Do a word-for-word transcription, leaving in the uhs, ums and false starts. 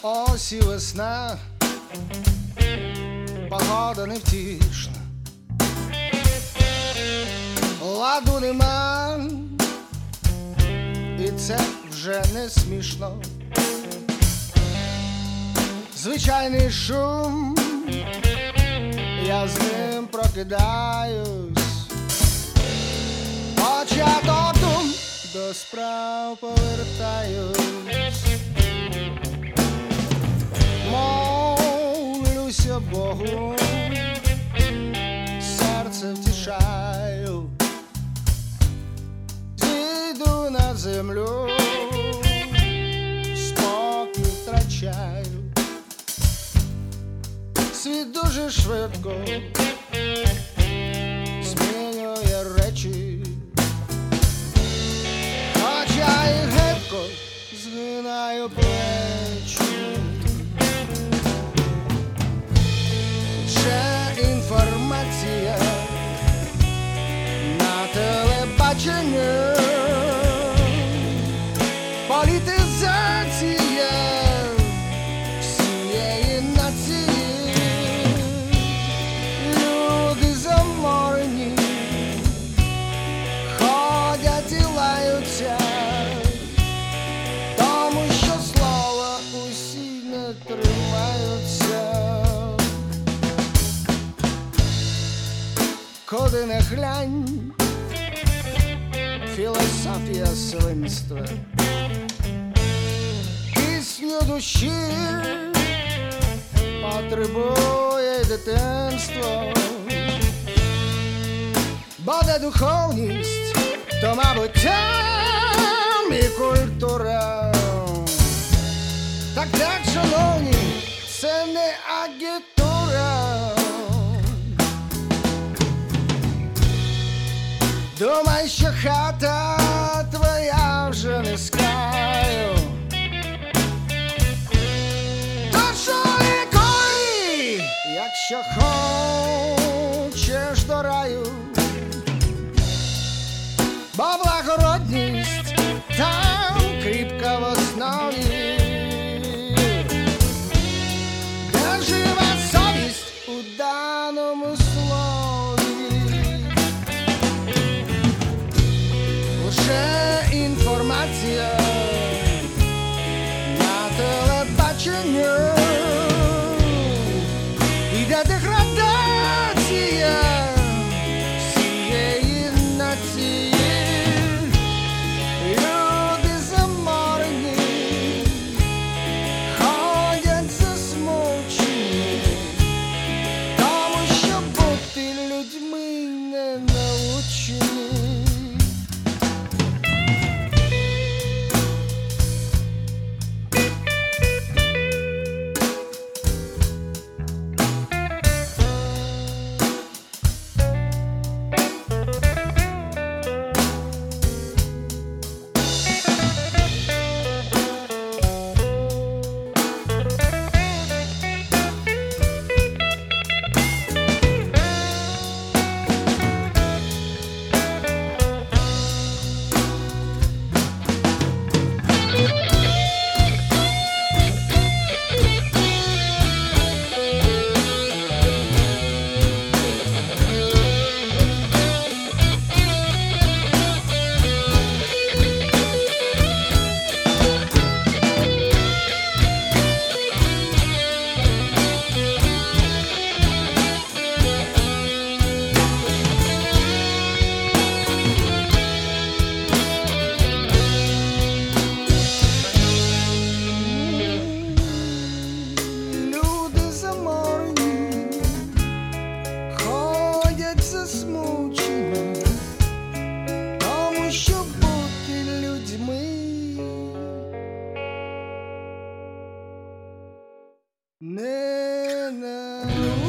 Ось і весна, погода невтішна, ладу нема, і це вже не смішно. Звичайний шум, я з ним прокидаюсь, початок дум, до справ повертаюсь. Молюся Богу, серце втішаю, зійду на землю, спокій втрачаю. Світ дуже швидко змінює речі, хоча і гидко згинаю плечі. Інформація на телебаченні, політизація всієї нації, люди заморені, ходять і лаються, тому що слова усі не тримаються. Куди не глянь, філософія свинства, пісню душі потребує дитинство, бо де духовність, то, мабуть, там і культура. Так, так, шановні, це не агітура. Думай, що хата твоя вже не з краю, то що лікуй, якщо хочеш до раю, бо благородність там кріпка в основі, де жива совість у даному слові. Інформація на телебаченні, іде деградація всієї нації, люди заморені, ходять засмучені, тому що бути людьми не научені. Не, не.